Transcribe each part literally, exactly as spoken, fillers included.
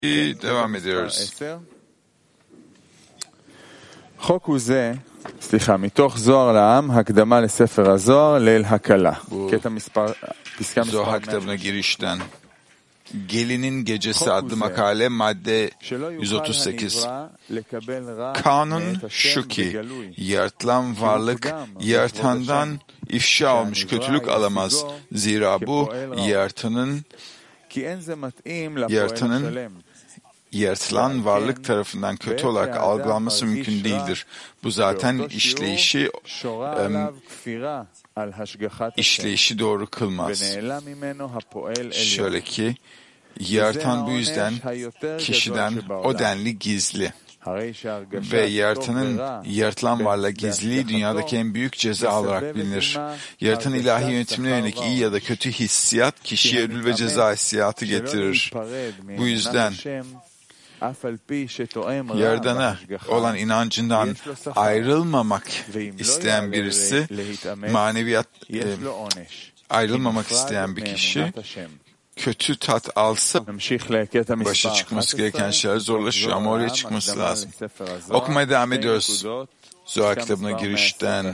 Devam ediyoruz. חוק הוא זה, סליחה, מתוך זוהר לעם, הקדמה לספר הזוהר, ליל הקלה. קטע מספר, פסקה מספר Zohar kitabına girişten. Gelinin Gecesi adlı makale madde yüz otuz sekiz. Kanun şu ki, yaratılan varlık yaratandan ifşa olmuş kötülük alamaz. Zira bu yaratanın yaratanın yaratılan varlık tarafından kötü olarak algılanması mümkün değildir. Bu zaten işleyişi işleyişi doğru kılmaz. Şöyle ki, yaratan bu yüzden kişiden o denli gizli. Ve yaratanın yaratılan varlığa gizliliği dünyadaki en büyük ceza olarak bilinir. Yaratan ilahi yönetimine yönelik iyi ya da kötü hissiyat kişiye ödül ve ceza hissiyatı getirir. Bu yüzden Yaradan'a olan inancından ayrılmamak isteyen birisi, maneviyat e, ayrılmamak isteyen bir kişi, kötü tat alsa başa çıkması gereken şeyler zorlaşıyor ama oraya çıkması lazım. Okumaya devam ediyoruz. Zohar kitabına girişten.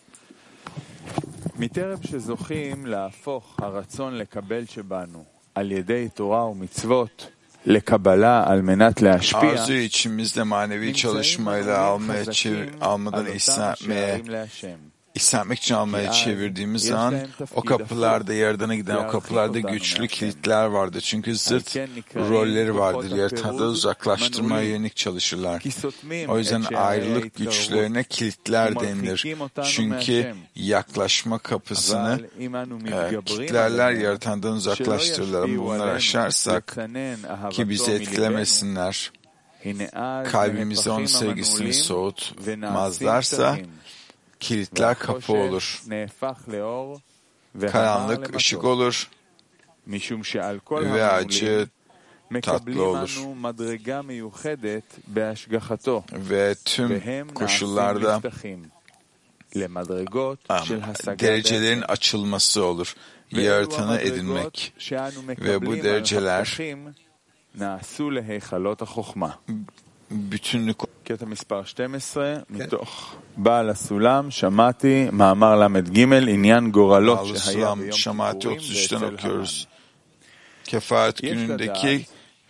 מטרם שזוכים להפוך הרצון לקבל שבנו על ידי תורה ומצוות לקבלה על מנת להשפיע. Arzu içimizde manevi çalışmayla almaya çevir, almadan ihsan etmeye İhsan etmek için almaya çevirdiğimiz zaman o kapılarda, Yaradan'a giden o kapılarda güçlü kilitler vardır. Çünkü zıt rolleri vardır. Yaratan'da uzaklaştırmaya yönelik çalışırlar. O yüzden ayrılık güçlerine kilitler denilir. Çünkü yaklaşma kapısını e, kilitlerler, Yaratan'dan uzaklaştırırlar. Ama bunları aşarsak ki bizi etkilemesinler, kalbimizde onun sevgisini soğutmazlarsa kilitler kapı olur. Karanlık ışık olur ve acı tatlı olur. Ve tüm koşullarda derecelerin açılması olur. Yaratanı edinmek. Ve bu dereceler bütünlük. קטע מספר שתים עשרה, מתוך בעל הסולם, שמעתי, מאמר למד ג' עניין גורלות שהיה ביום כיפורים okuyoruz. Kefaret günündeki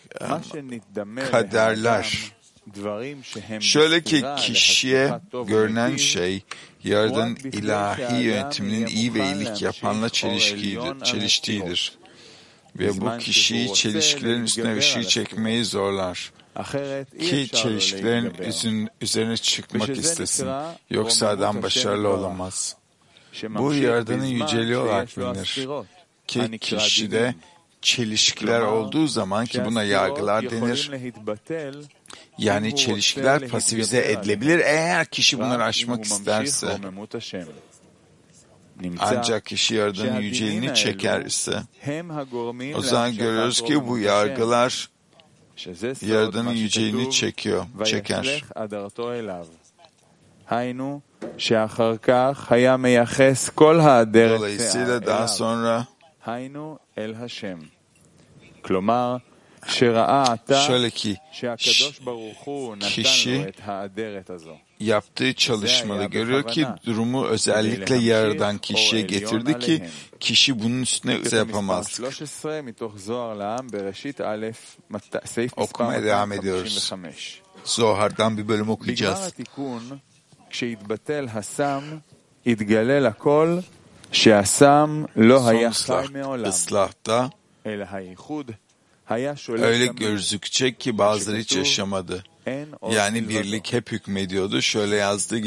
kaderler. Şöyle ki kişiye görünen şey, Yaradan'ın ilahi yönetiminin iyi ve iyilik yapanla çelişkidir, çeliştiğidir. Ve bu kişiyi çelişkilerin üstüne bir şey çekmeyi zorlar. Ki çelişkilerin üzerine çıkmak istesin. Yoksa adam başarılı olamaz. Bu Yaradan'ın yüceliği olarak bilinir. Ki kişide çelişkiler olduğu zaman ki buna yargılar denir. Yani çelişkiler pasifize edilebilir eğer kişi bunları aşmak isterse. Ancak kişi Yaradan'ın yüceliğini çekerse, o zaman görüyoruz ki bu yargılar Yaradan'ın yüceliğini çekiyor, çeker. Dolayısıyla daha sonra şöyle ki kişi yaptığı çalışmada görüyor ki durumu özellikle Yaradan kişiye getirdi ki kişi bunun üstüne yapamaz. Okumaya devam ediyoruz. Zohar'dan bir bölüm okuyacağız. Son ıslahta öyle gözükecek ki bazıları hiç yaşamadı. Yani birlik hep hükmediyordu. Şöyle yazdığı